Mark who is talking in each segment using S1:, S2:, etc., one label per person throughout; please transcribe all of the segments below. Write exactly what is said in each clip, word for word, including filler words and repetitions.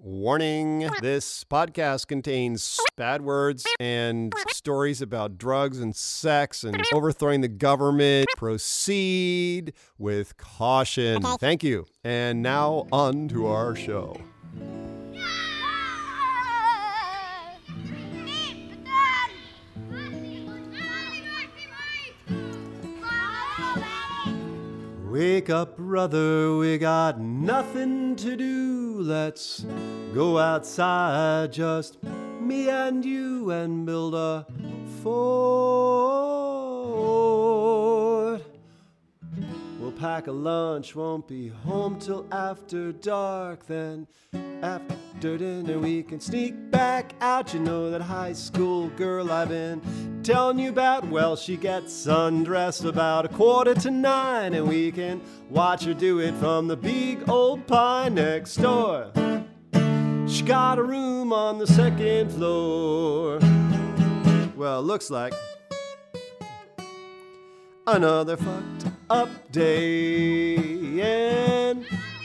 S1: Warning, this podcast contains bad words and stories about drugs and sex and overthrowing the government. Proceed with caution. Thank you. And now on to our show. Wake up, brother, we got nothing to do. Let's go outside, just me and you, and build a fort. We'll pack a lunch, won't be home till after dark. Then after dinner we can sneak back out. You know that high school girl I've been telling you about? Well, she gets undressed about a quarter to nine, and we can watch her do it from the big old pine next door. She got a room on the second floor. Well, looks like another fucked up day in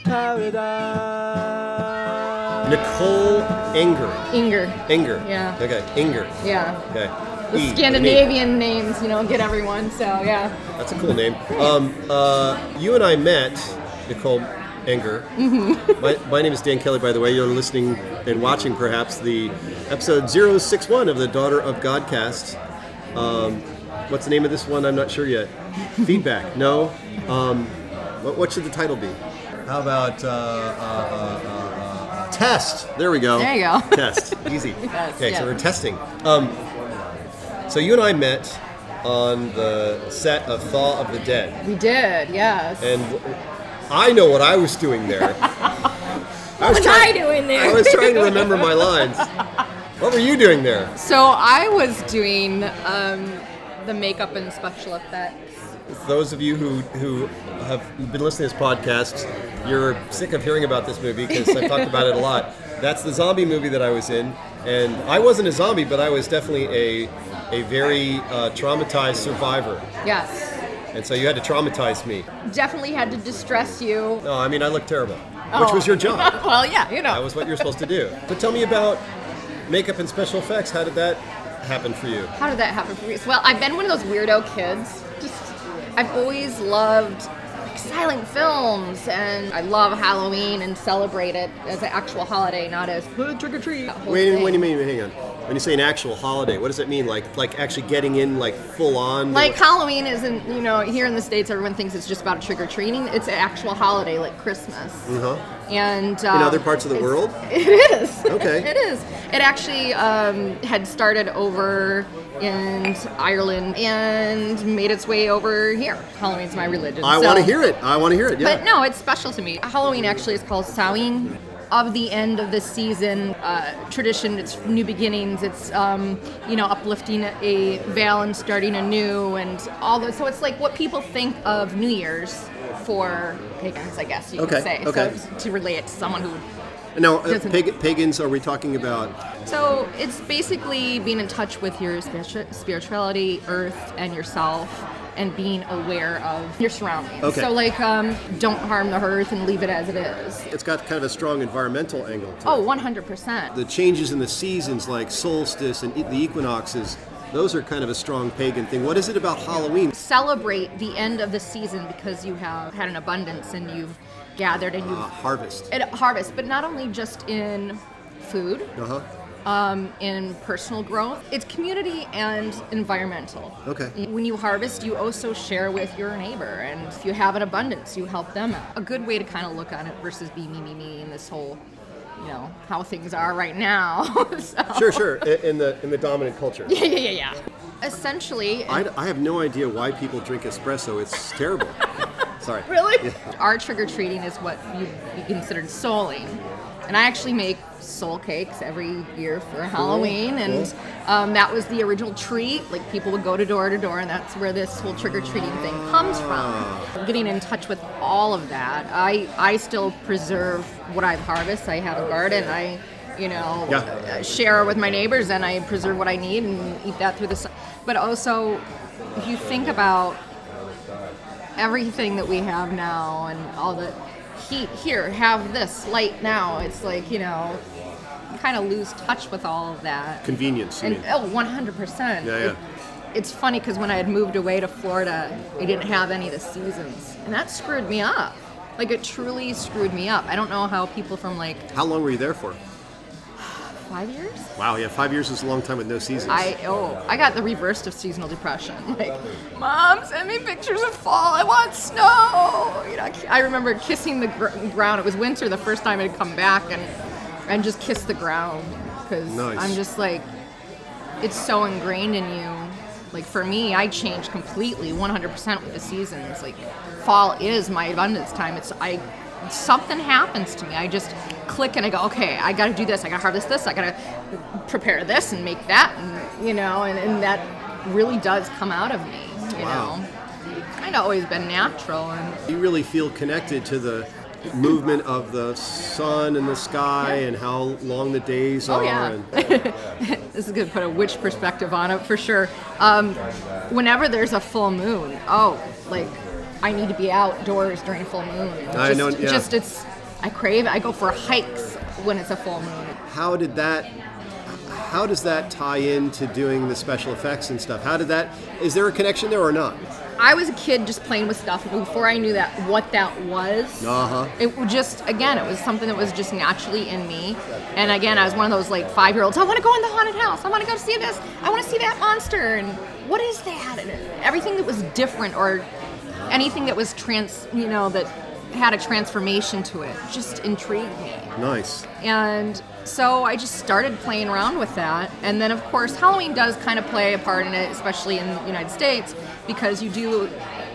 S1: paradise. Nicole Enger.
S2: Inger.
S1: Enger.
S2: Yeah.
S1: Okay, Enger.
S2: Yeah.
S1: Okay.
S2: The
S1: E,
S2: Scandinavian names, you know, get everyone, so yeah.
S1: That's a cool name. Um, uh, you and I met, Nicole Enger. Mm-hmm. my, my name is Dan Kelly, by the way. You're listening and watching, perhaps, the episode zero six one of the Daughter of Godcast. Um, what's the name of this one? I'm not sure yet. Feedback. No. Um, what, what should the title be? How about uh, uh, uh, uh, Test? There we go.
S2: There you go.
S1: Test. Easy.
S2: Yes,
S1: okay,
S2: yeah.
S1: so we're testing. Um, so you and I met on the set of Thaw of the Dead.
S2: We did, yes.
S1: And I know what I was doing there.
S2: What was, was I doing there?
S1: I was trying to remember my lines. What were you doing there?
S2: So I was doing um, the makeup and special effects.
S1: For those of you who, who have been listening to this podcast, you're sick of hearing about this movie because I've talked about it a lot. That's the zombie movie that I was in. And I wasn't a zombie, but I was definitely a, a very uh, traumatized survivor.
S2: Yes.
S1: And so you had to traumatize me.
S2: Definitely had to distress you.
S1: No, I mean, I looked terrible,
S2: oh.
S1: which was your job.
S2: Well, yeah, you know.
S1: That was what you're supposed to do. But tell me about makeup and special effects. How did that happen for you?
S2: How did that happen for you? Well, I've been one of those weirdo kids. Just, I've always loved like, silent films, and I love Halloween and celebrate it as an actual holiday, not as trick or treat.
S1: Wait, what do you mean? Hang on. When you say an actual holiday, what does it mean? Like, like actually getting in, like full on?
S2: Like Halloween isn't, you know, here in the States, everyone thinks it's just about trick or treating. It's an actual holiday, like Christmas.
S1: Uh-huh.
S2: And um,
S1: in other parts of the world?
S2: It is.
S1: Okay.
S2: It is. It actually um, had started over in Ireland and made its way over here. Halloween's my religion.
S1: I
S2: so.
S1: want to hear it. I want to hear it. Yeah.
S2: But no, it's special to me. Halloween actually is called Samhain. Of the end of the season, uh, tradition, it's new beginnings, it's, um, you know, uplifting a veil and starting anew and all those. So it's like what people think of New Year's for pagans, I guess you
S1: okay.
S2: could say.
S1: Okay.
S2: So to relate it to someone who
S1: Now, uh, pag- pagans, are we talking about?
S2: So it's basically being in touch with your spiritu- spirituality, earth, and yourself, and being aware of your surroundings.
S1: Okay.
S2: So like, um, don't harm the earth and leave it as it is.
S1: It's got kind of a strong environmental angle to
S2: Oh,
S1: it.
S2: one hundred percent.
S1: The changes in the seasons, like solstice and e- the equinoxes, those are kind of a strong pagan thing. What is it about Halloween?
S2: Celebrate the end of the season because you have had an abundance and you've gathered and you've...
S1: Uh, harvest.
S2: And harvest, but not only just in food,
S1: Uh-huh.
S2: um, in personal growth. It's community and environmental.
S1: Okay.
S2: When you harvest, you also share with your neighbor, and if you have an abundance, you help them out. A good way to kind of look on it versus be me, me, me in this whole, you know, how things are right now. so.
S1: Sure, sure. In the in the dominant culture.
S2: Yeah, yeah, yeah, yeah. Essentially.
S1: I, I have no idea why people drink espresso. It's terrible. Sorry.
S2: Really?
S1: Yeah.
S2: Our trick-or-treating is what you, you considered souling. And I actually make soul cakes every year for Halloween, and um, that was the original treat. Like, people would go to door to door, and that's where this whole trick-or-treating thing comes from. Getting in touch with all of that, I, I still preserve what I've harvested. I have a garden. I, you know,
S1: Yeah.
S2: share with my neighbors, and I preserve what I need and eat that through the sun. But also, if you think about everything that we have now and all the heat here, have this light now. It's like, you know, you kind of lose touch with all of that.
S1: Convenience, you
S2: And
S1: mean.
S2: oh, one hundred percent.
S1: Yeah, yeah.
S2: It, it's funny because when I had moved away to Florida, I didn't have any of the seasons. And that screwed me up. Like, it truly screwed me up. I don't know how people from, like,
S1: How long were you there for?
S2: five years?
S1: Wow, yeah, five years is a long time with no seasons.
S2: I, oh, I got the reverse of seasonal depression. Like, Mom, send me pictures of fall. I want snow. You know, I remember kissing the gr- ground. It was winter the first time it had come back, and and just kiss the ground. Because
S1: Nice.
S2: I'm just like, it's so ingrained in you. Like, for me, I changed completely, one hundred percent with the seasons. Like, fall is my abundance time. It's, I, something happens to me. I just click and I go, okay, I got to do this. I got to harvest this. I got to prepare this and make that. And, you know, and, and that really does come out of me, you
S1: Wow.
S2: know. Kind of always been natural. And
S1: You really feel connected to the movement of the sun and the sky and how long the days
S2: Oh
S1: are.
S2: yeah,
S1: And,
S2: this is gonna put a witch perspective on it for sure. Um, whenever there's a full moon, oh, like I need to be outdoors during a full moon.
S1: I
S2: just,
S1: know, yeah.
S2: Just it's, I crave. I go for hikes when it's a full moon.
S1: how did that? How does that tie into doing the special effects and stuff? How did that? Is there a connection there or not?
S2: I was a kid just playing with stuff before I knew that what that was.
S1: Uh-huh.
S2: It was just, again, it was something that was just naturally in me. And again, I was one of those like five-year-olds. I want to go in the haunted house. I want to go see this. I want to see that monster. And what is that? And everything that was different or anything that was trans, you know, that had a transformation to it just intrigued me.
S1: Nice.
S2: And so I just started playing around with that. And then, of course, Halloween does kind of play a part in it, especially in the United States, because you do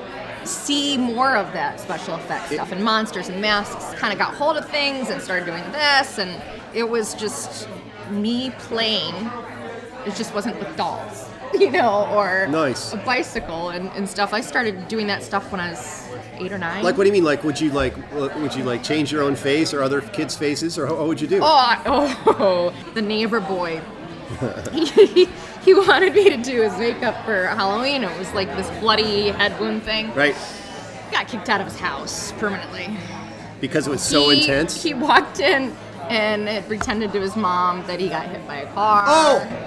S2: see more of that special effects stuff. And monsters and masks kind of got hold of things and started doing this. And it was just me playing. It just wasn't with dolls, you know, or
S1: Nice.
S2: a bicycle and, and stuff. I started doing that stuff when I was eight or nine.
S1: Like, what do you mean? Like, would you like, would you like change your own face or other kids' faces, or what would you do?
S2: Oh, I- oh, the neighbor boy. he, he wanted me to do his makeup for Halloween. It was like this bloody head wound thing.
S1: Right.
S2: Got kicked out of his house permanently.
S1: Because it was so
S2: He-
S1: intense.
S2: He walked in and had pretended to his mom that he got hit by a car.
S1: Oh!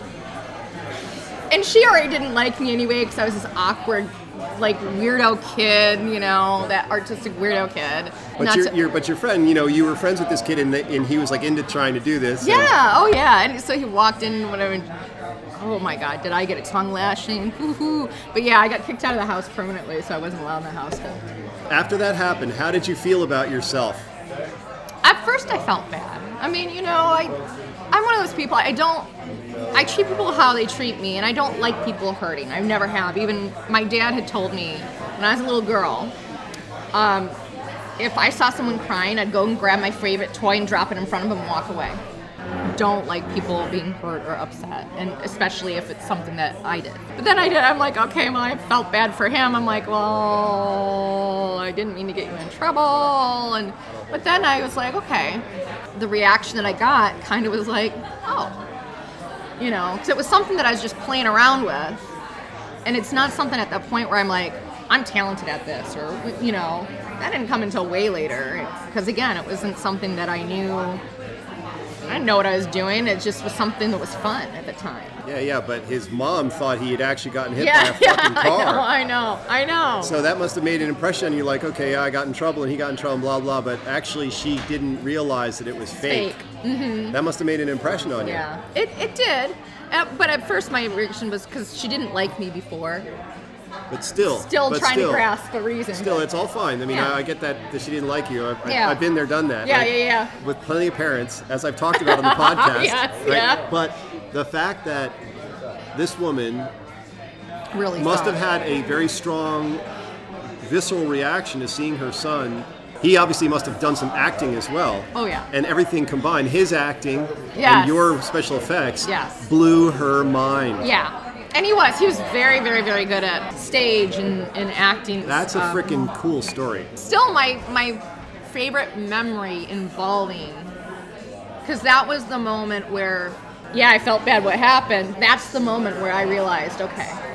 S2: And she already didn't like me anyway because I was this awkward, like weirdo kid, you know, that artistic weirdo kid.
S1: But
S2: Not
S1: your,
S2: to-
S1: your, but your friend, you know, you were friends with this kid, and, the, and he was like into trying to do this. and-
S2: Yeah, oh yeah. And so he walked in and whatever. and- Oh my God, did I get a tongue lashing? Hoo-hoo. But yeah, I got kicked out of the house permanently, so I wasn't allowed in the household.
S1: After that happened, how did you feel about yourself?
S2: At first, I felt bad. I mean, you know, I, I'm one of those people. I don't. I treat people how they treat me, and I don't like people hurting. I never have. Even my dad had told me when I was a little girl, um, if I saw someone crying, I'd go and grab my favorite toy and drop it in front of them and walk away. Don't like people being hurt or upset, and especially if it's something that I did. But then I did. I'm like, okay, well, I felt bad for him. I'm like, well, I didn't mean to get you in trouble, and but then I was like, okay. The reaction that I got kind of was like, oh. You know, because it was something that I was just playing around with. And it's not something at that point where I'm like, I'm talented at this, or, you know, that didn't come until way later. Because again, it wasn't something that I knew, I didn't know what I was doing. It just was something that was fun at the time.
S1: Yeah, yeah, but his mom thought he had actually gotten hit
S2: Yeah,
S1: by a
S2: yeah,
S1: fucking car.
S2: I know, I know, I know.
S1: So that must have made an impression on you, like, okay, yeah, I got in trouble and he got in trouble, blah, blah, but actually she didn't realize that it was fake.
S2: Fake. Mm-hmm.
S1: That must have made an impression on you.
S2: Yeah, it, it did. Uh, but at first my reaction was because she didn't like me before.
S1: But still.
S2: Still
S1: but
S2: trying
S1: still,
S2: to grasp the reason.
S1: Still, it's all fine. I mean,
S2: Yeah.
S1: I, I get that, that she didn't like you. I've, I've-
S2: Yeah.
S1: I've been there, done that.
S2: Yeah,
S1: right?
S2: yeah, yeah.
S1: With plenty of parents, as I've talked about on the podcast.
S2: Yes,
S1: right?
S2: yeah.
S1: But the fact that this woman
S2: Really
S1: must
S2: saw
S1: have
S2: it.
S1: had a very strong visceral reaction to seeing her son. He obviously must have done some acting as well.
S2: Oh, yeah.
S1: And everything combined, his acting
S2: Yes.
S1: and your special effects
S2: Yes.
S1: blew her mind.
S2: Yeah. And he was. He was very, very, very good at stage and, and acting.
S1: That's a
S2: Um,
S1: freaking cool story.
S2: Still my, my favorite memory involving, because that was the moment where, yeah, I felt bad what happened. That's the moment where I realized, okay,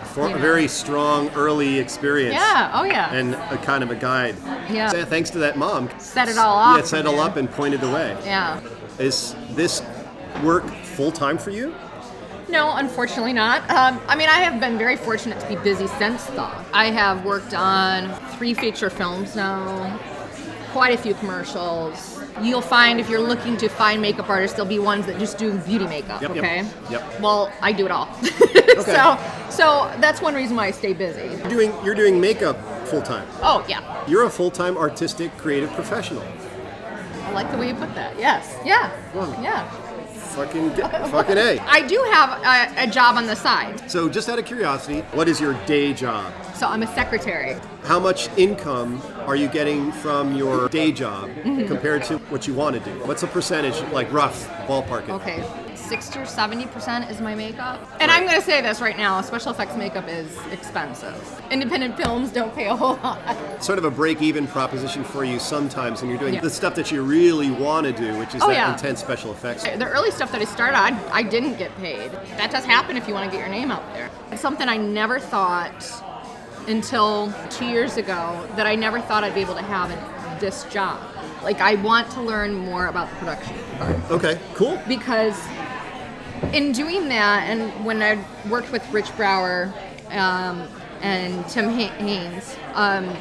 S1: for
S2: you
S1: a
S2: know.
S1: very strong early experience.
S2: Yeah, oh yeah.
S1: And a kind of a guide.
S2: Yeah.
S1: So, thanks to that mom.
S2: Set it all up
S1: Yeah, set it
S2: for
S1: all
S2: you.
S1: up and pointed the way.
S2: Yeah.
S1: Is this work full time for you?
S2: No, unfortunately not. Um, I mean, I have been very fortunate to be busy since though. I have worked on three feature films now, quite a few commercials. You'll find if you're looking to find makeup artists, there'll be ones that just do beauty makeup,
S1: Yep, yep,
S2: okay?
S1: yep.
S2: Well, I do it all.
S1: Okay.
S2: So, so that's one reason why I stay busy.
S1: You're doing you're doing makeup full time.
S2: Oh, yeah.
S1: You're a full time artistic creative professional.
S2: I like the way you put that. Yes. Yeah.
S1: Well,
S2: Yeah.
S1: Fucking fucking A.
S2: I do have a, a job on the side.
S1: So just out of curiosity, what is your day job?
S2: So I'm a secretary.
S1: How much income are you getting from your day job compared to what you want to do? What's the percentage, like rough ballpark? it?
S2: Okay, sixty or seventy percent is my makeup. And I'm going to say this right now, special effects makeup is expensive. Independent films don't pay a whole lot.
S1: Sort of a break-even proposition for you sometimes when you're doing
S2: Yeah.
S1: the stuff that you really want to do, which is
S2: Oh,
S1: that
S2: yeah.
S1: intense special effects.
S2: The early stuff that I started, I, I didn't get paid. That does happen if you want to get your name out there. It's something I never thought until two years ago that I never thought I'd be able to have in this job. Like, I want to learn more about the production part.
S1: Okay, cool.
S2: Because in doing that, and when I worked with Rich Brower um, and Tim Ha- Haynes, um,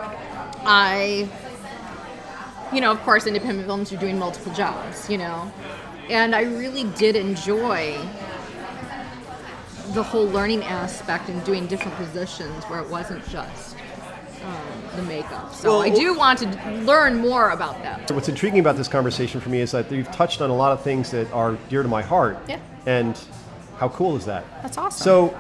S2: I, you know, of course, independent films are doing multiple jobs, you know, and I really did enjoy the whole learning aspect and doing different positions where it wasn't just um, the makeup. So
S1: Well,
S2: I do want to learn more about that.
S1: So what's intriguing about this conversation for me is that you've touched on a lot of things that are dear to my heart.
S2: Yeah.
S1: And how cool is that?
S2: That's awesome.
S1: So,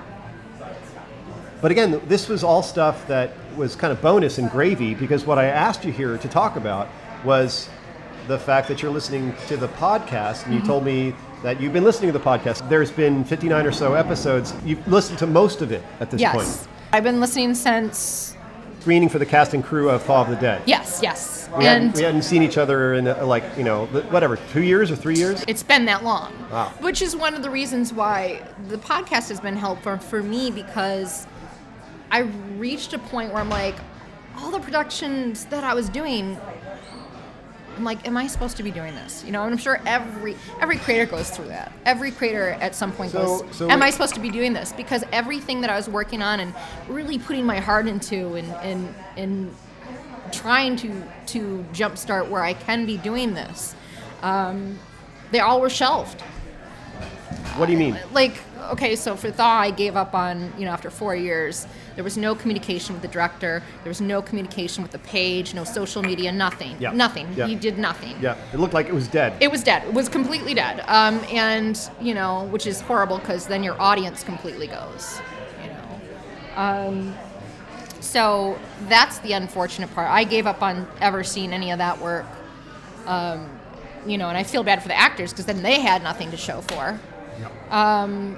S1: but again, this was all stuff that was kind of bonus and gravy, because what I asked you here to talk about was the fact that you're listening to the podcast, and you
S2: Mm-hmm.
S1: told me that you've been listening to the podcast. There's been fifty-nine or so episodes. You've listened to most of it at this
S2: Yes.
S1: point.
S2: I've been listening since,
S1: Screening for the cast and crew of Thaw of the Dead.
S2: yes, yes.
S1: We,
S2: and
S1: hadn't, we hadn't seen each other in uh, like, you know, whatever, two years or three years?
S2: it's been that long.
S1: Wow.
S2: Which is one of the reasons why the podcast has been helpful for me, because I reached a point where I'm like, all the productions that I was doing, I'm like, am I supposed to be doing this? You know, and I'm sure every every creator goes through that. Every creator at some point
S1: So-
S2: goes,
S1: so
S2: am
S1: we-
S2: I supposed to be doing this? Because everything that I was working on and really putting my heart into and and, and trying to to jumpstart where I can be doing this, um, they all were shelved.
S1: What do you mean?
S2: Like, okay, so for Thaw, I gave up on, you know, after four years. There was no communication with the director. There was no communication with the page, no social media, nothing.
S1: Yeah.
S2: Nothing.
S1: Yeah.
S2: He did nothing.
S1: Yeah, it looked like it was dead.
S2: It was dead. It was completely dead. Um, and, you know, which is horrible because then your audience completely goes, you know. Um, so that's the unfortunate part. I gave up on ever seeing any of that work. Um, you know, and I feel bad for the actors because then they had nothing to show for. Um,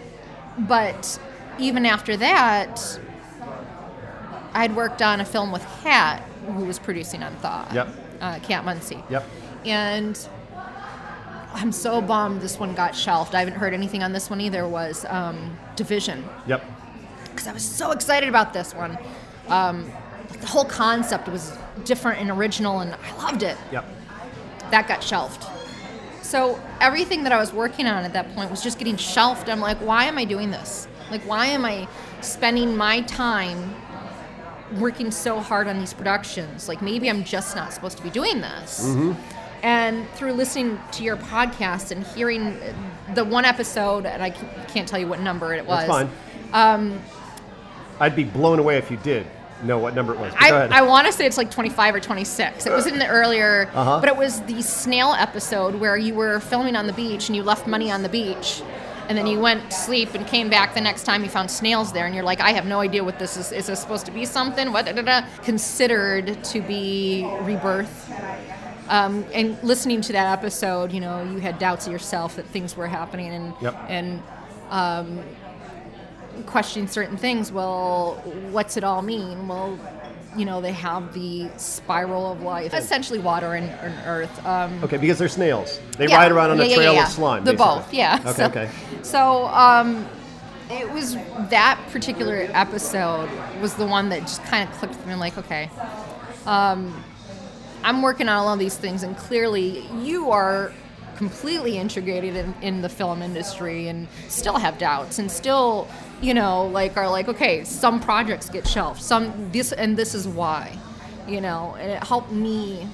S2: but even after that, I'd worked on a film with Kat, who was producing on Thaw.
S1: Yep.
S2: Uh, Kat Muncy.
S1: Yep.
S2: And I'm so bummed this one got shelved. I haven't heard anything on this one either, was um, Division.
S1: Yep.
S2: Because I was so excited about this one. Um, the whole concept was different and original, and I loved it.
S1: Yep.
S2: That got shelved. So everything that I was working on at that point was just getting shelved. I'm like, why am I doing this? Like, why am I spending my time working so hard on these productions? Like, maybe I'm just not supposed to be doing this.
S1: Mm-hmm.
S2: And through listening to your podcast and hearing the one episode, and I can't tell you what number it was.
S1: That's fine.
S2: Um,
S1: I'd be blown away if you did know what number it was. But
S2: I,
S1: go ahead.
S2: I want to say it's like twenty-five or twenty-six. It was in the earlier,
S1: Uh-huh.
S2: but it was the snail episode where you were filming on the beach and you left money on the beach. And then you went to sleep and came back the next time you found snails there. And you're like, I have no idea what this is. Is this supposed to be something? What? Da, da, da. Considered to be rebirth. Um, and listening to that episode, you know, you had doubts of yourself that things were happening and,
S1: Yep.
S2: and um, questioning certain things. Well, what's it all mean? Well, you know, they have the spiral of life, essentially water and, and earth. Um,
S1: Okay, because they're snails. They
S2: yeah,
S1: ride around on
S2: yeah,
S1: a
S2: yeah,
S1: trail
S2: yeah,
S1: of slime.
S2: The
S1: basically.
S2: both, yeah.
S1: Okay,
S2: so,
S1: okay.
S2: So, um, it was that particular episode was the one that just kind of clicked with me. I'm like, okay, um, I'm working on all of these things, and clearly you are completely integrated in, in the film industry and still have doubts and still, you know, like are like, okay, some projects get shelved, some this, and this is why, you know, and it helped me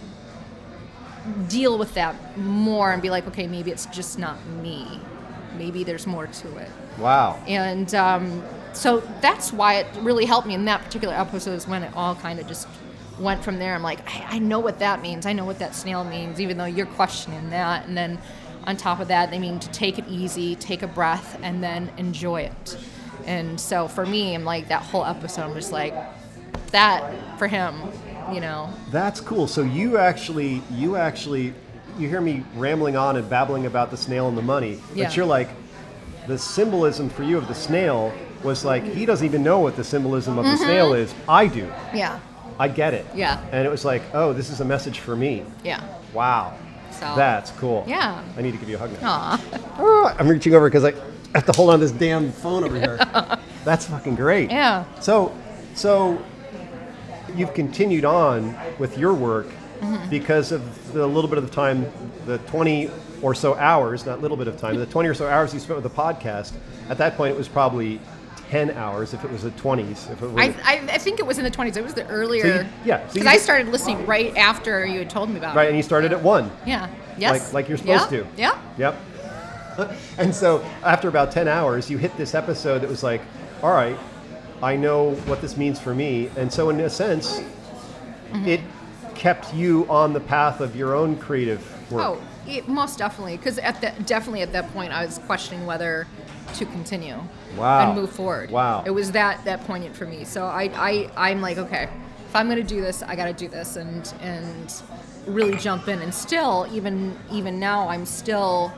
S2: deal with that more and be like, okay, maybe it's just not me. Maybe there's more to it.
S1: Wow.
S2: And um, so that's why it really helped me in that particular episode, is when it all kind of just went from there. I'm like, I, I know what that means. I know what that snail means, even though you're questioning that. And then on top of that, they mean to take it easy, take a breath, and then enjoy it. And so for me, I'm like, that whole episode, I'm just like, that for him, you know.
S1: That's cool. So you actually, you actually, you hear me rambling on and babbling about the snail and the money,
S2: Yeah.
S1: but you're like, the symbolism for you of the snail was like, he doesn't even know what the symbolism of
S2: Mm-hmm.
S1: the snail is. I do.
S2: Yeah.
S1: I get it.
S2: Yeah.
S1: And it was like, oh, this is a message for me.
S2: Yeah.
S1: Wow.
S2: So
S1: That's cool.
S2: Yeah.
S1: I need to give you a hug now.
S2: Aw.
S1: Oh, I'm reaching over because I have to hold on to this damn phone over here. That's fucking great.
S2: Yeah.
S1: So, so you've continued on with your work
S2: Mm-hmm.
S1: because of the little bit of the time, the twenty or so hours, not little bit of time, the twenty or so hours you spent with the podcast. At that point, it was probably ten hours if it was the twenties. If it were
S2: I, I, I think it was in the twenties. It was the earlier.
S1: So you- yeah, so
S2: Because
S1: you
S2: I
S1: did-
S2: started listening right after you had told me about
S1: right,
S2: it.
S1: and you started at one.
S2: Yeah. Yes.
S1: Like, like you're supposed
S2: yeah.
S1: to.
S2: Yeah.
S1: Yep. And so after about ten hours, you hit this episode that was like, all right, I know what this means for me. And so in a sense,
S2: Mm-hmm.
S1: it kept you on the path of your own creative work.
S2: Oh, it, most definitely. Because at that, definitely at that point, I was questioning whether to continue
S1: Wow.
S2: and move forward.
S1: Wow.
S2: It was that that poignant for me. So I, I I'm like, okay, if I'm gonna do this, I gotta do this, and and really jump in. And still, even even now, I'm still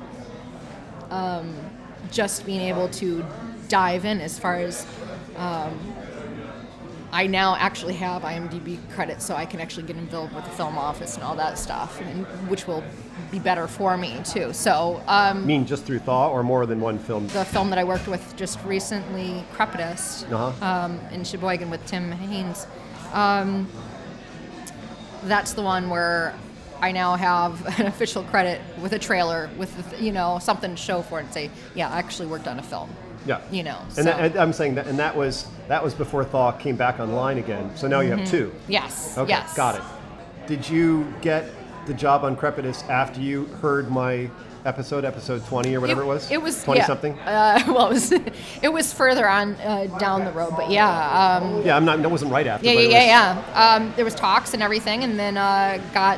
S2: um, just being able to dive in as far as. Um, I now actually have IMDb credits, so I can actually get involved with the film office and all that stuff, and, which will be better for me too. So um,
S1: I mean, just through Thaw or more than one film?
S2: the film that I worked with just recently, Crepidus,
S1: Uh-huh.
S2: um, in Sheboygan with Tim Haynes, um, that's the one where I now have an official credit with a trailer with, you know, something to show for it and say, yeah, I actually worked on a film.
S1: Yeah.
S2: You know,
S1: And,
S2: so.
S1: that, and I'm saying that, and that was that was before Thaw came back online again. So now you have two.
S2: Yes.
S1: Okay,
S2: Yes.
S1: got it. Did you get the job on Crepidus after you heard my episode, episode twenty or whatever it, was?
S2: It was
S1: twenty
S2: yeah.
S1: something.
S2: Uh, well, it was it was further on uh, down the road, but yeah, um,
S1: Yeah, I'm not. That wasn't right after.
S2: yeah,
S1: but
S2: yeah,
S1: it was,
S2: yeah, yeah. Um, there was talks and everything, and then uh, got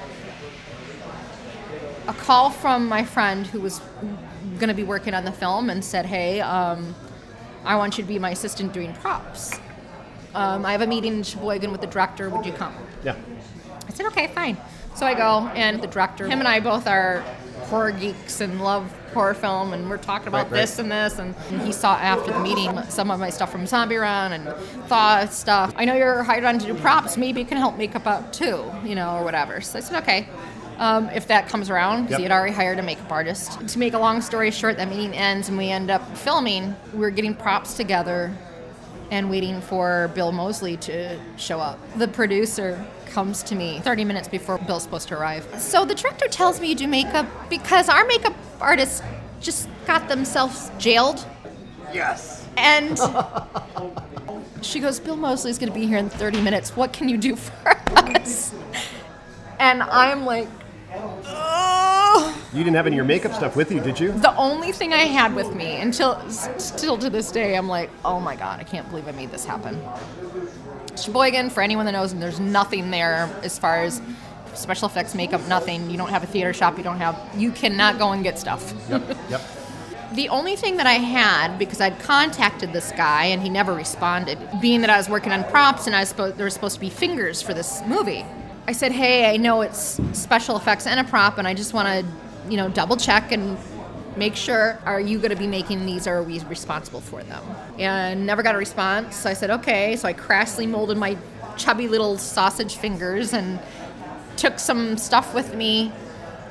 S2: a call from my friend who was going to be working on the film and said, "Hey, um, I want you to be my assistant doing props. Um, I have a meeting in Sheboygan with the director. Would you come?"
S1: Yeah.
S2: I said, okay, fine. So I go, and the director, him and I both are horror geeks and love horror film, and we're talking about
S1: Right, right.
S2: this and this, and he saw after the meeting some of my stuff from Zombie Run and Thaw stuff. I know you're hired on to do props, maybe you can help makeup out too, you know, or whatever. So I said, okay. Um, if that comes around, because
S1: Yep.
S2: he had already hired a makeup artist. To make a long story short, that meeting ends and we end up filming. We're getting props together and waiting for Bill Moseley to show up. The producer comes to me thirty minutes before Bill's supposed to arrive. So the director tells me to do makeup because our makeup artist just got themselves jailed.
S1: Yes.
S2: And she goes, Bill Moseley's going to be here in thirty minutes. What can you do for us? And I'm like, oh.
S1: You didn't have any of your makeup stuff with you, did you?
S2: The only thing I had with me until still to this day, I'm like, oh my God, I can't believe I made this happen. Sheboygan, for anyone that knows, there's nothing there as far as special effects, makeup, nothing. You don't have a theater shop. You don't have, you cannot go and get stuff.
S1: Yep. Yep.
S2: The only thing that I had, because I'd contacted this guy and he never responded, being that I was working on props and I was supposed, there were supposed to be fingers for this movie. I said, hey, I know it's special effects and a prop, and I just want to, you know, double check and make sure, are you going to be making these or are we responsible for them? And never got a response. So I said, okay. So I crassly molded my chubby little sausage fingers and took some stuff with me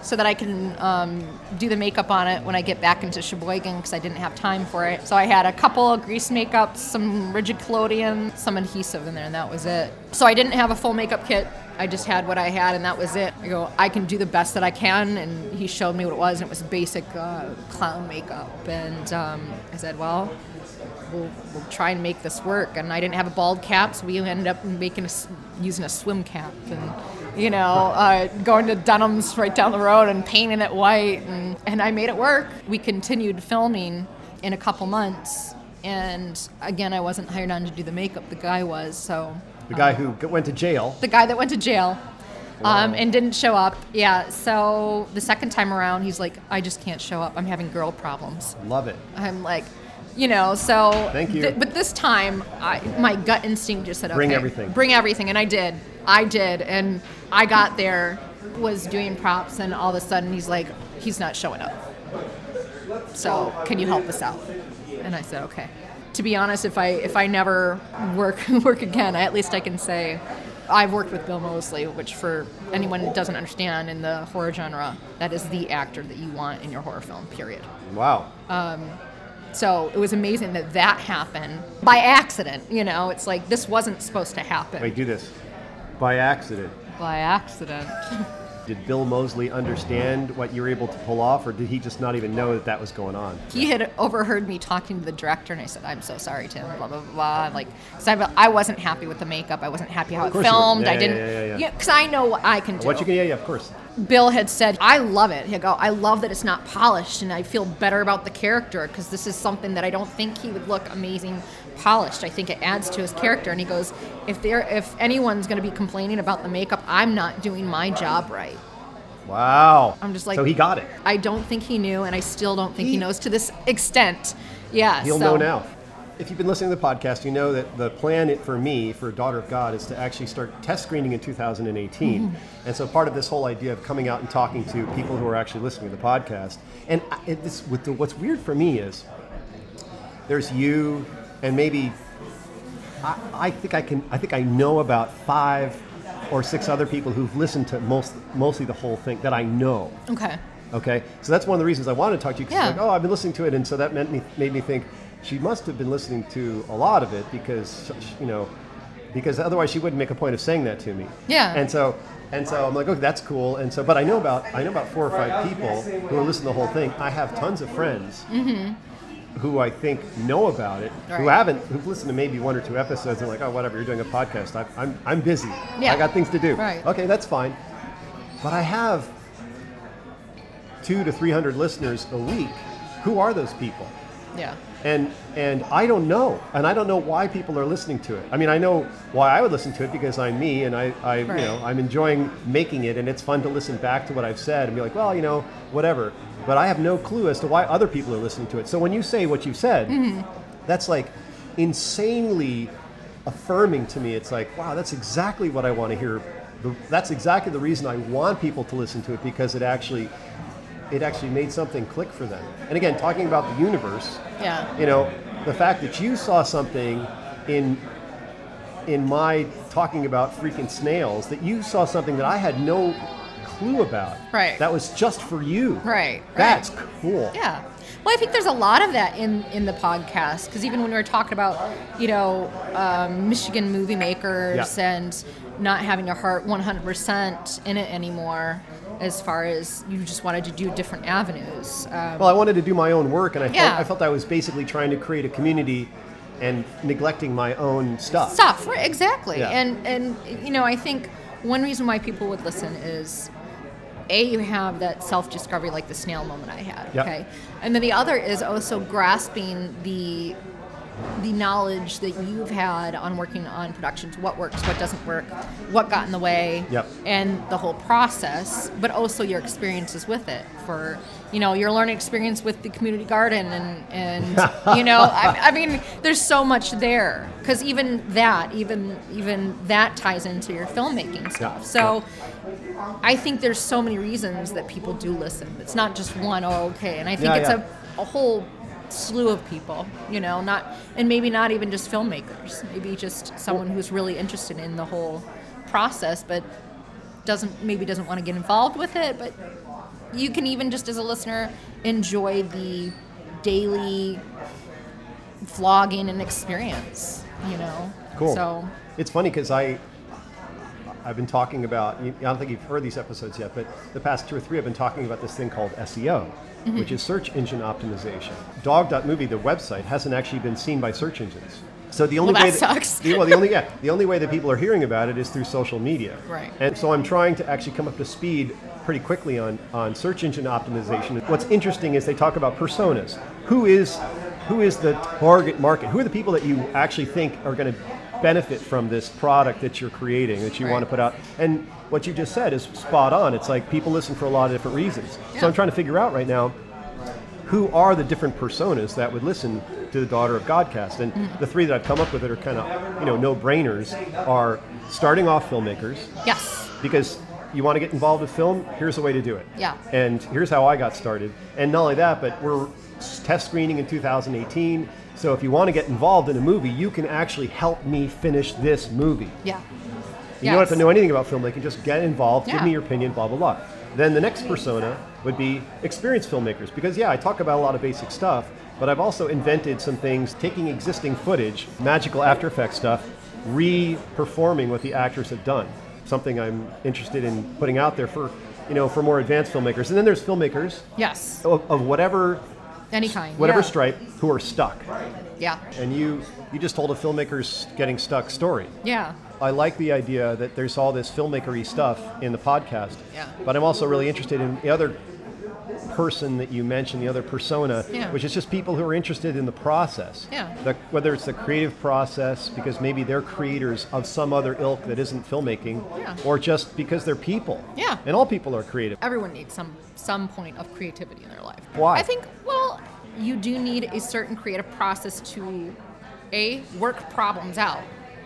S2: so that I can um, do the makeup on it when I get back into Sheboygan because I didn't have time for it. So I had a couple of grease makeups, some rigid collodion, some adhesive in there, and that was it. So I didn't have a full makeup kit. I just had what I had, and that was it. I go, I can do the best that I can, and he showed me what it was, and it was basic uh, clown makeup. And um, I said, well, we'll, we'll try and make this work. And I didn't have a bald cap, so we ended up making a, using a swim cap, and you know, uh, going to Dunham's right down the road and painting it white, and, and I made it work. We continued filming in a couple months, and again, I wasn't hired on to do the makeup. The guy was, so...
S1: The guy
S2: um,
S1: who went to jail.
S2: The guy that went to jail.
S1: Wow.
S2: Um, and didn't show up. Yeah, so the second time around, he's like, I just can't show up. I'm having girl problems.
S1: Love it.
S2: I'm like, you know, so...
S1: Thank you.
S2: Th- but this time, I, my gut instinct just said, okay.
S1: Bring everything.
S2: Bring everything, and I did. I did, and I got there, was doing props, and all of a sudden, he's like, he's not showing up. So, can you help us out? And I said, okay. To be honest, if I if I never work work again, at least I can say I've worked with Bill Moseley, which for anyone that doesn't understand in the horror genre, that is the actor that you want in your horror film, period.
S1: Wow.
S2: Um, so it was amazing that that happened by accident. You know, it's like this wasn't supposed to happen.
S1: Wait, do this. By accident.
S2: By accident.
S1: Did Bill Moseley understand what you were able to pull off, or did he just not even know that that was going on?
S2: He had overheard me talking to the director, and I said, I'm so sorry, Tim, blah, blah, blah, blah. Like, so I, I wasn't happy with the makeup. I wasn't happy how it filmed.
S1: Yeah,
S2: I didn't,
S1: yeah, yeah, yeah.
S2: Because I know what I can do.
S1: What you can, yeah, yeah, of course.
S2: Bill had said, I love it. He'd go, I love that it's not polished, and I feel better about the character, because this is something that I don't think he would look amazing polished. I think it adds to his character. And he goes, if there, if anyone's going to be complaining about the makeup, I'm not doing my job right.
S1: Wow.
S2: I'm just like,
S1: so he got it.
S2: I don't think he knew, and I still don't think he, he knows to this extent. Yeah.
S1: He'll
S2: so.
S1: know now. If you've been listening to the podcast, you know that the plan for me, for Daughter of God, is to actually start test screening in two thousand eighteen. Mm-hmm. And so part of this whole idea of coming out and talking to people who are actually listening to the podcast, and it, this, with the, what's weird for me is there's you and maybe I, I think I can I think I know about five or six other people who've listened to most mostly the whole thing that I know.
S2: Okay.
S1: Okay. So that's one of the reasons I wanted to talk to you, because
S2: yeah.
S1: like, oh, I've been listening to it, and so that meant me made me think she must have been listening to a lot of it, because you know, because otherwise she wouldn't make a point of saying that to me.
S2: Yeah.
S1: And so and so I'm like, okay, that's cool. And so, but I know about I know about four or five people who are listening to the whole thing. I have tons of friends. Mm-hmm. who I think know about it, right. who haven't, who've listened to maybe one or two episodes and like, oh, whatever, you're doing a podcast. I, I'm I'm busy.
S2: Yeah.
S1: I got things to do.
S2: Right.
S1: Okay, that's fine. But I have two to three hundred listeners a week. Who are those people?
S2: Yeah.
S1: And and I don't know, and I don't know why people are listening to it. I mean, I know why I would listen to it, because I'm me, and I, I right. you know, I'm enjoying making it, and it's fun to listen back to what I've said and be like, well, you know, whatever. But I have no clue as to why other people are listening to it. So when you say what you said, mm-hmm. that's like insanely affirming to me. It's like, wow, that's exactly what I want to hear. That's exactly the reason I want people to listen to it, because it actually. it actually made something click for them. And again, talking about the universe,
S2: yeah.
S1: you know, the fact that you saw something in in my talking about freaking snails, that you saw something that I had no clue about.
S2: Right.
S1: That was just for you.
S2: Right.
S1: That's
S2: right.
S1: cool.
S2: Yeah. Well, I think there's a lot of that in, in the podcast, because even when we were talking about, you know, um, Michigan movie makers
S1: yeah.
S2: and not having a heart one hundred percent in it anymore, as far as you just wanted to do different avenues. Um,
S1: well, I wanted to do my own work, and I,
S2: yeah.
S1: felt, I felt I was basically trying to create a community and neglecting my own stuff.
S2: Stuff, right, exactly.
S1: Yeah.
S2: And, and, you know, I think one reason why people would listen is, A, you have that self-discovery like the snail moment I had,
S1: yep.
S2: okay? And then the other is also grasping the the knowledge that you've had on working on productions, what works, what doesn't work, what got in the way,
S1: yep.
S2: and the whole process, but also your experiences with it. For, you know, your learning experience with the community garden, and, and you know, I, I mean, there's so much there, because even that, even even that ties into your filmmaking stuff.
S1: Yeah.
S2: So
S1: yeah.
S2: I think there's so many reasons that people do listen. It's not just one, oh, okay, and I think
S1: yeah,
S2: it's
S1: yeah.
S2: a, a whole slew of people, you know, not, and maybe not even just filmmakers, maybe just someone who's really interested in the whole process, but doesn't maybe doesn't want to get involved with it, but you can even just as a listener enjoy the daily vlogging and experience, you know.
S1: Cool.
S2: So
S1: it's funny because I, I've been talking about, I don't think you've heard these episodes yet, but the past two or three I've been talking about this thing called S E O, mm-hmm. which is search engine optimization. Dog dot movie, the website, hasn't actually been seen by search engines. So the only
S2: well,
S1: way
S2: that,
S1: that
S2: sucks.
S1: the, well, the only yeah, the only way that people are hearing about it is through social media.
S2: Right.
S1: And so I'm trying to actually come up to speed pretty quickly on, on search engine optimization. What's interesting is they talk about personas. Who is who is the target market? Who are the people that you actually think are going to benefit from this product that you're creating, that you
S2: right.
S1: want to put out? And what you just said is spot on. It's like people listen for a lot of different reasons.
S2: Yeah.
S1: So I'm trying to figure out right now, who are the different personas that would listen to the Daughter of Godcast? And mm. the three that I've come up with that are kind of, you know, no-brainers are starting off filmmakers.
S2: Yes.
S1: Because you want to get involved with film, here's the way to do it.
S2: Yeah.
S1: And here's how I got started. And not only that, but we're test screening in two thousand eighteen. So if you want to get involved in a movie, you can actually help me finish this movie.
S2: Yeah.
S1: You
S2: yes.
S1: don't have to know anything about filmmaking, just get involved,
S2: yeah.
S1: give me your opinion, blah, blah, blah. Then the next persona would be experienced filmmakers. Because yeah, I talk about a lot of basic stuff, but I've also invented some things, taking existing footage, magical After Effects stuff, re-performing what the actors have done. Something I'm interested in putting out there for, you know, for more advanced filmmakers. And then there's filmmakers
S2: yes.
S1: of, of whatever
S2: any kind,
S1: whatever
S2: yeah.
S1: stripe, who are stuck.
S2: Yeah.
S1: And you you just told a filmmaker's getting stuck story.
S2: Yeah.
S1: I like the idea that there's all this filmmaker-y stuff in the podcast.
S2: Yeah.
S1: But I'm also really interested in the other person that you mentioned, the other persona,
S2: yeah.
S1: which is just people who are interested in the process.
S2: Yeah.
S1: The, whether it's the creative process, because maybe they're creators of some other ilk that isn't filmmaking,
S2: yeah.
S1: or just because they're people.
S2: Yeah.
S1: And all people are creative.
S2: Everyone needs some some point of creativity in their life.
S1: Why?
S2: I think, well, you do need a certain creative process to, A, work problems out.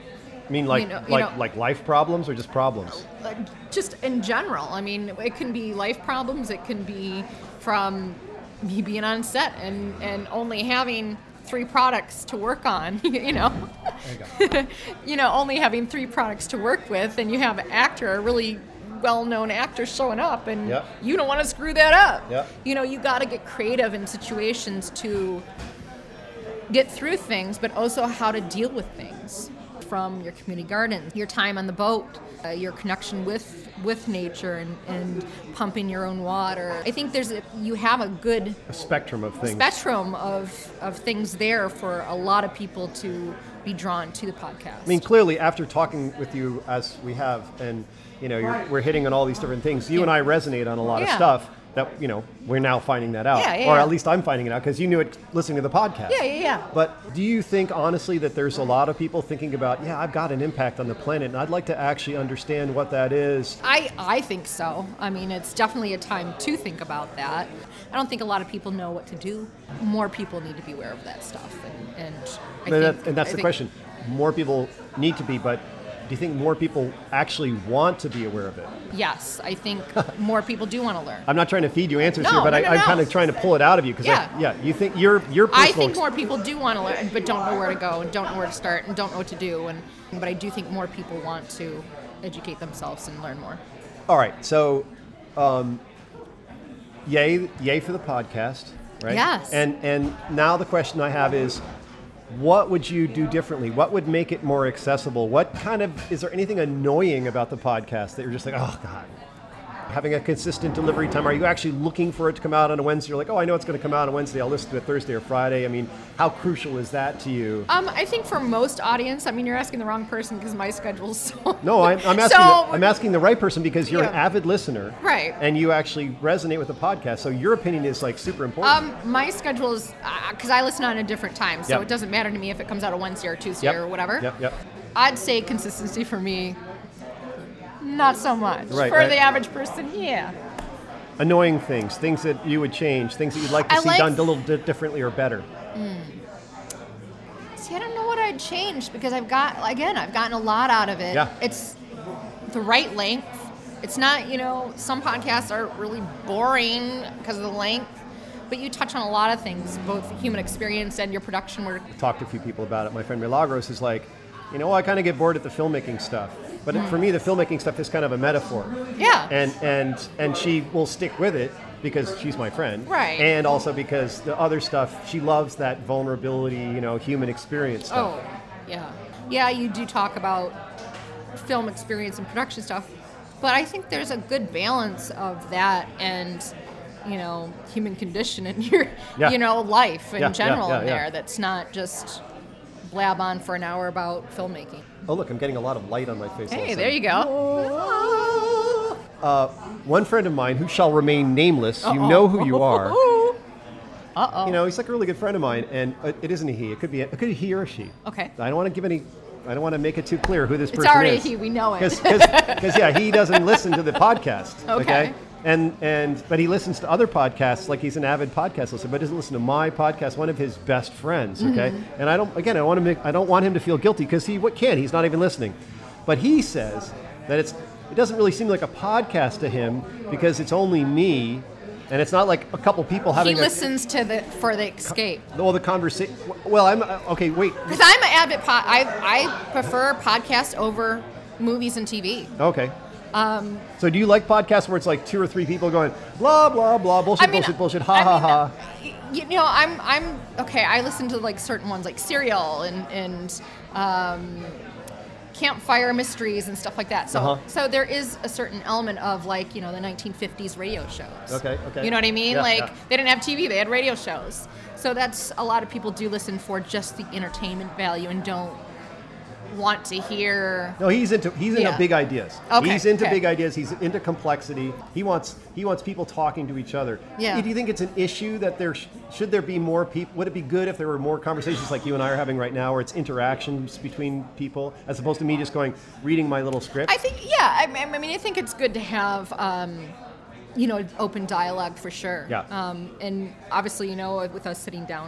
S1: I mean, like
S2: You know- you
S1: like
S2: know-
S1: like life problems or just problems?
S2: Uh, just in general. I mean, it can be life problems. It can be from me being on set and, and only having three products to work on, you know.
S1: There you go.
S2: You know, only having three products to work with, and you have an actor, a really well-known actor showing up, and
S1: Yep.
S2: you don't want to screw that up.
S1: Yep.
S2: You know, you got to get creative in situations to get through things, but also how to deal with things. From your community garden, your time on the boat, uh, your connection with with nature, and, and pumping your own water. I think there's a, you have a good
S1: A spectrum of things.
S2: spectrum of, of things there for a lot of people to be drawn to the podcast.
S1: I mean, clearly, after talking with you as we have, and you know, you're, we're hitting on all these different things. You
S2: Yeah.
S1: and I resonate on a lot of
S2: Yeah.
S1: stuff that, you know, we're now finding that out,
S2: Yeah, yeah,
S1: or
S2: yeah.
S1: at least I'm finding it out because you knew it listening to the podcast.
S2: Yeah, yeah, yeah.
S1: But do you think honestly that there's a lot of people thinking about, yeah, I've got an impact on the planet, and I'd like to actually understand what that is?
S2: I, I think so. I mean, it's definitely a time to think about that. I don't think a lot of people know what to do. More people need to be aware of that stuff. And, and, I
S1: And, that-
S2: think,
S1: and that's
S2: I
S1: the
S2: think-
S1: question. More people need to be, but do you think more people actually want to be aware of it?
S2: Yes, I think more people do want to learn.
S1: I'm not trying to feed you answers
S2: No,
S1: here, but
S2: no,
S1: I,
S2: no,
S1: I'm
S2: no.
S1: kind of trying to pull it out of you because,
S2: Yeah.
S1: yeah, you think your your
S2: I
S1: personal
S2: think more people do want to learn, but don't know where to go and don't know where to start and don't know what to do. And but I do think more people want to educate themselves and learn more.
S1: All right, so, um, yay, yay for the podcast, right?
S2: Yes.
S1: And and now the question I have is, what would you do differently? What would make it more accessible? What kind of, is there anything annoying about the podcast that you're just like, oh God, having a consistent delivery time? Are you actually looking for it to come out on a Wednesday? You're like, oh, I know it's going to come out on Wednesday. I'll listen to it Thursday or Friday. I mean, how crucial is that to you?
S2: Um, I think for most audience, I mean, you're asking the wrong person because my schedule's so.
S1: No, I'm, I'm asking.
S2: So-
S1: the, I'm asking the right person because you're an
S2: Yeah.
S1: avid listener,
S2: Right.
S1: And you actually resonate with the podcast. So your opinion is like super important.
S2: Um, my schedule is because I listen on a different time, so
S1: Yep.
S2: it doesn't matter to me if it comes out on Wednesday or Tuesday
S1: Yep.
S2: or whatever.
S1: Yep. Yep.
S2: I'd say consistency for me, not so much.
S1: Right,
S2: for
S1: right.
S2: the average person, yeah.
S1: Annoying things, things that you would change, things that you'd like to
S2: I
S1: see
S2: like-
S1: done a little bit differently or better.
S2: See, I don't know what I'd change because I've got, again, I've gotten a lot out of it.
S1: Yeah.
S2: It's the right length. It's not, you know, some podcasts are really boring because of the length, but you touch on a lot of things, both human experience and your production work.
S1: Talked to a few people about it. My friend Milagros is like, you know, I kind of get bored at the filmmaking stuff. But for me, the filmmaking stuff is kind of a metaphor.
S2: Yeah.
S1: And and and she will stick with it because she's my friend.
S2: Right.
S1: And also because the other stuff, she loves that vulnerability, you know, human experience stuff.
S2: Oh, yeah. Yeah, you do talk about film experience and production stuff, but I think there's a good balance of that and, you know, human condition in your,
S1: Yeah.
S2: you know, life in
S1: Yeah, yeah,
S2: general
S1: yeah,
S2: in
S1: yeah.
S2: there. That's not just blab on for an hour about filmmaking.
S1: Oh, look, I'm getting a lot of light on my face. all of a
S2: Hey,
S1: sudden.
S2: there you go.
S1: Uh, one friend of mine who shall remain nameless, you know who you are.
S2: Uh-oh.
S1: You know, he's like a really good friend of mine, and it it isn't a he. It could be a, it could be he or a she.
S2: Okay.
S1: I don't want to give any. I don't want to make it too clear who this
S2: It's
S1: person is.
S2: already a he, we know it.
S1: Because yeah, he doesn't listen to the podcast.
S2: Okay.
S1: And and but he listens to other podcasts, like he's an avid podcast listener, but doesn't listen to my podcast. One of his best friends. Okay.
S2: Mm-hmm.
S1: And I don't. Again, I want to make. I don't want him to feel guilty because he what can. He's not even listening. But he says that it's. It doesn't really seem like a podcast to him because it's only me, and it's not like a couple people
S2: He
S1: having.
S2: listens to the for the escape.
S1: A, well, the conversation. Well, I'm uh, okay. Wait.
S2: Because I'm an avid pod. I I prefer podcasts over movies and T V.
S1: Okay.
S2: Um,
S1: So do you like podcasts where it's like two or three people going blah blah blah bullshit
S2: I mean,
S1: bullshit bullshit ha
S2: I
S1: ha
S2: mean,
S1: ha?
S2: You know, I'm I'm okay. I listen to like certain ones like Serial and and um, Campfire Mysteries and stuff like that. So
S1: Uh-huh.
S2: so there is a certain element of like, you know, the nineteen fifties radio shows.
S1: Okay, okay.
S2: You know what I mean?
S1: Yeah,
S2: like
S1: yeah.
S2: they didn't have T V, they had radio shows. So that's a lot of people do listen for just the entertainment value and don't want to hear.
S1: No, he's into he's into
S2: Yeah.
S1: big ideas.
S2: Okay,
S1: He's into
S2: okay.
S1: big ideas. He's into complexity. He wants he wants people talking to each other.
S2: Yeah.
S1: Do you think it's an issue that there sh- should there be more people? Would it be good if there were more conversations like you and I are having right now, where it's interactions between people as opposed to me just going reading my little script?
S2: I think, yeah. I, I mean, I think it's good to have, um, you know, open dialogue for sure.
S1: Yeah.
S2: Um, and obviously, you know, with us sitting down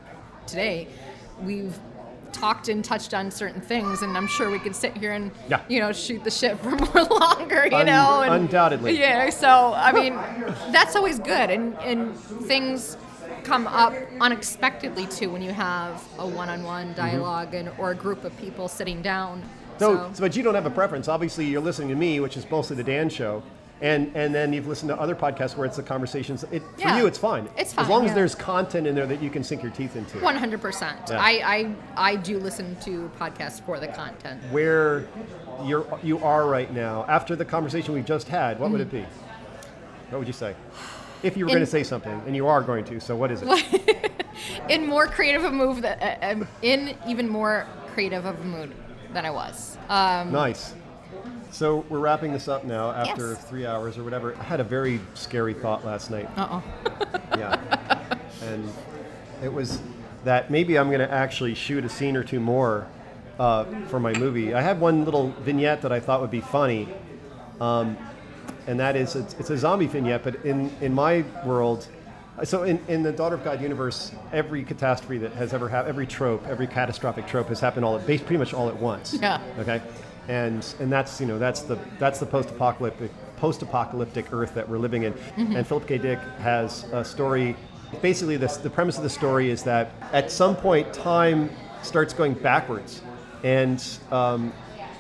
S2: today, we've talked and touched on certain things, and I'm sure we could sit here and,
S1: Yeah.
S2: you know, shoot the shit for more longer, you
S1: Un-
S2: know. And,
S1: undoubtedly.
S2: Yeah. So, I mean, that's always good, and and things come up unexpectedly too when you have a one-on-one dialogue and or a group of people sitting down.
S1: So,
S2: So-
S1: so, but you don't have a preference. Obviously, you're listening to me, which is mostly the Dan Show, and and then you've listened to other podcasts where it's the conversations. It,
S2: Yeah.
S1: For you, it's fine.
S2: It's
S1: as
S2: fine,
S1: long as
S2: yeah.
S1: there's content in there that you can sink your teeth into.
S2: one hundred percent.
S1: Yeah.
S2: I, I I do listen to podcasts for the content.
S1: Where you're you are right now, after the conversation we've just had, what would it be? What would you say? If you were
S2: In-
S1: going to say something, and you are going to, so what is it?
S2: In more creative a move that uh, um, in even more creative of a mood than I was. Um,
S1: Nice. So we're wrapping this up now after
S2: Yes.
S1: three hours or whatever. I had a very scary thought last night.
S2: uh-oh.
S1: Yeah. And it was that maybe I'm going to actually shoot a scene or two more uh, for my movie. I have one little vignette that I thought would be funny, um, and that is it's, it's a zombie vignette, but in, in my world, so in, in the Daughter of God universe, every catastrophe that has ever happened, every trope, every catastrophic trope has happened all at, based pretty much all at once.
S2: Yeah.
S1: Okay. And and that's you know that's the that's the post-apocalyptic post-apocalyptic Earth that we're living in. And Philip K. Dick has a story. Basically, this, the premise of the story is that at some point time starts going backwards, and um,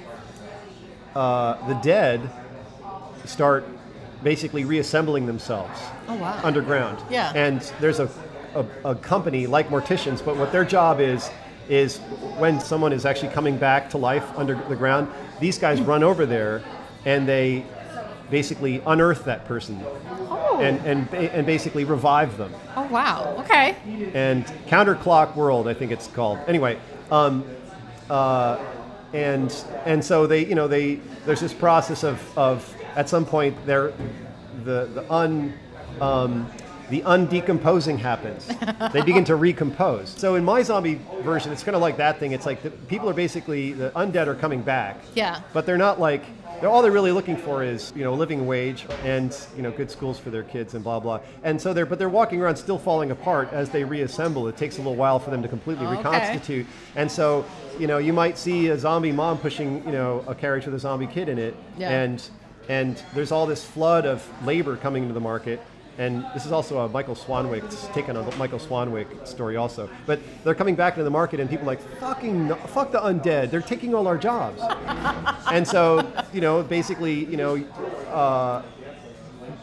S1: uh, the dead start basically reassembling themselves
S2: Oh, wow.
S1: underground.
S2: Yeah.
S1: And there's a, a, a company like Morticians, but what their job is is when someone is actually coming back to life under the ground, these guys run over there and they basically unearth that person
S2: Oh.
S1: and, and ba- and basically revive them.
S2: Oh, wow. Okay.
S1: And Counterclock World, I think it's called. Anyway, um, uh, and and so they, you know, they there's this process of, of at some point they're the the un um, the undecomposing happens. They begin to recompose. So in my zombie version, it's kind of like that thing. It's like the people are basically the undead are coming back.
S2: Yeah.
S1: But they're not like. They're, all they're really looking for is, you know, a living wage and, you know, good schools for their kids and blah, blah. And so they're, but they're walking around still falling apart as they reassemble. It takes a little while for them to completely
S2: Okay.
S1: reconstitute. And so, you know, you might see a zombie mom pushing, you know, a carriage with a zombie kid in it.
S2: Yeah.
S1: And, and there's all this flood of labor coming into the market. And this is also a Michael Swanwick, it's taken on a Michael Swanwick story also. But they're coming back into the market and people are like, fucking, no, fuck the undead. They're taking all our jobs. And so, you know, basically, you know, uh,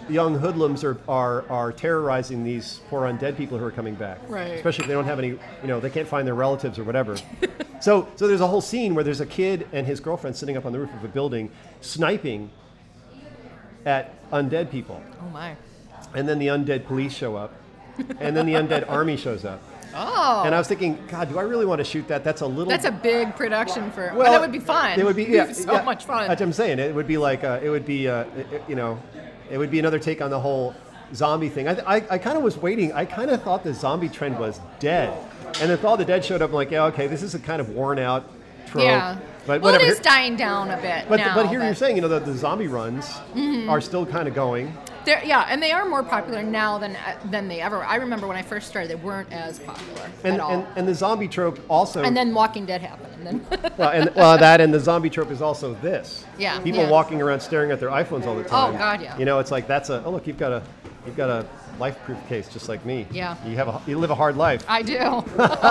S1: young hoodlums are, are are terrorizing these poor undead people who are coming back.
S2: Right.
S1: Especially if they don't have any, you know, they can't find their relatives or whatever. so so there's a whole scene where there's a kid and his girlfriend sitting up on the roof of a building, sniping at undead people.
S2: Oh my.
S1: And then the undead police show up, and then the undead army shows up.
S2: Oh.
S1: And I was thinking, God, do I really want to shoot that? That's a little.
S2: That's a big production for.
S1: Well,
S2: but it would be fun.
S1: It would be,
S2: It'd
S1: yeah,
S2: be so
S1: yeah,
S2: much fun.
S1: That's what I'm saying. It would be like, uh, it would be, uh, it- you know, it would be another take on the whole zombie thing. I, I, I kind of was waiting. I kind of thought the zombie trend was dead, and then all the dead showed up. I'm like, yeah, okay, this is a kind of worn out trope.
S2: Yeah.
S1: But
S2: well,
S1: whatever.
S2: it is dying down a bit
S1: But
S2: now.
S1: but here
S2: but
S1: you're saying, you know, the, the zombie runs
S2: Mm-hmm.
S1: are still kind of going.
S2: they're- yeah, and they are more popular now than uh, than they ever. I remember when I first started, they weren't as popular
S1: And,
S2: at all.
S1: and and the zombie trope also.
S2: And then Walking Dead happened, and then
S1: well, and well, that and the zombie trope is also this.
S2: Yeah,
S1: People
S2: yeah.
S1: walking around staring at their iPhones all the time.
S2: Oh, God, yeah.
S1: You know, it's like that's a. Oh, look, you've got a, you've got a life-proof case just like me.
S2: Yeah.
S1: You have a, you live a hard life.
S2: I do.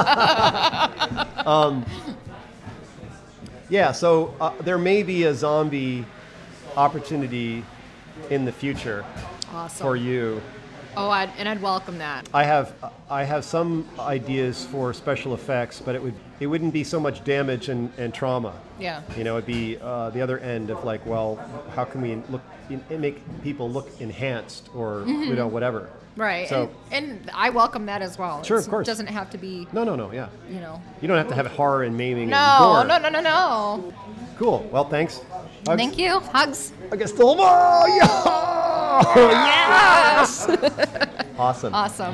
S1: Yeah. So uh, there may be a zombie opportunity in the future
S2: Awesome.
S1: for you.
S2: Oh, I'd, and I'd welcome that.
S1: I have I have some ideas for special effects, but it would it wouldn't be so much damage and, and trauma.
S2: Yeah.
S1: You know, it'd be uh, the other end of like, well, how can we look and make people look enhanced or you know whatever.
S2: Right.
S1: So
S2: and, and I welcome that as well.
S1: Sure,
S2: It's-
S1: of course.
S2: It doesn't have to be,
S1: no, no, no, yeah.
S2: you know.
S1: You don't have to have horror and maiming
S2: No,
S1: and gore.
S2: no, no, no, no.
S1: Cool. Well, thanks. Hugs.
S2: Thank you. Hugs.
S1: I guess still. Oh, yeah!
S2: Yes.
S1: Awesome.
S2: Awesome.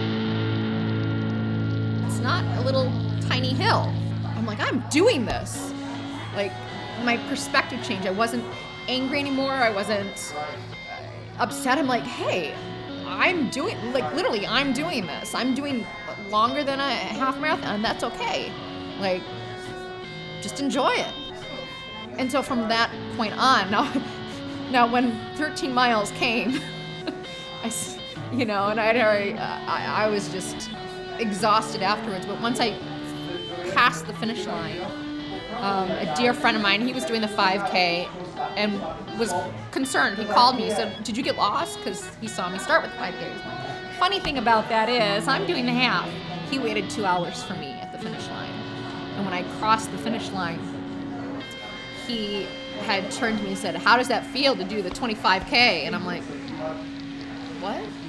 S2: It's not a little tiny hill. I'm like, I'm doing this. Like, my perspective changed. I wasn't angry anymore. I wasn't upset. I'm like, hey, I'm doing, like, literally, I'm doing this. I'm doing longer than a half marathon, and that's okay. Like, just enjoy it. And so from that point on, now, now when thirteen miles came, I, s- you know, and I'd already, uh, I, I was just exhausted afterwards. But once I passed the finish line, um, a dear friend of mine, he was doing the five K and was concerned. He called me. He said, "Did you get lost?" Because he saw me start with the five K. He was like, funny thing about that is, I'm doing the half. He waited two hours for me at the finish line, and when I crossed the finish line, he had turned to me and said, "How does that feel to do the twenty-five K?" And I'm like, what?